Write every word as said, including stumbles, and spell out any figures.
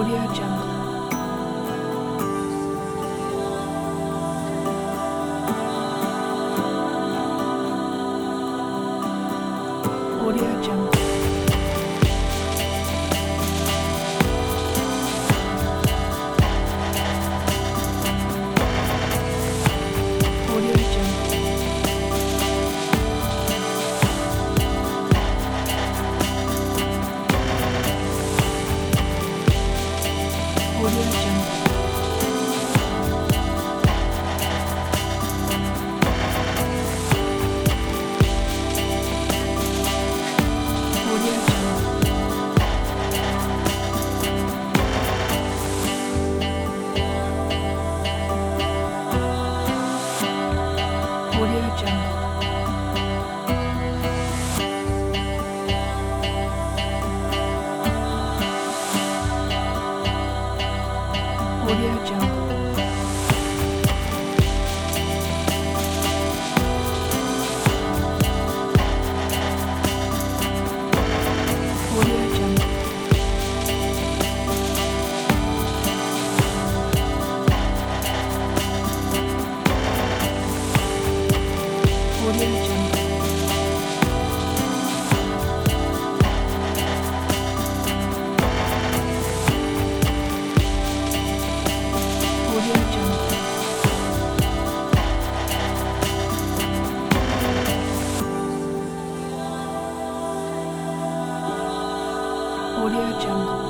Audio Jungle. Audio Jungle. Audio Jungle. Audio Jungle. Audio Jungle. Audio Jungle. Audio Jungle. Audio Jungle. Audio Jungle. Audio Jungle. Audio Jungle.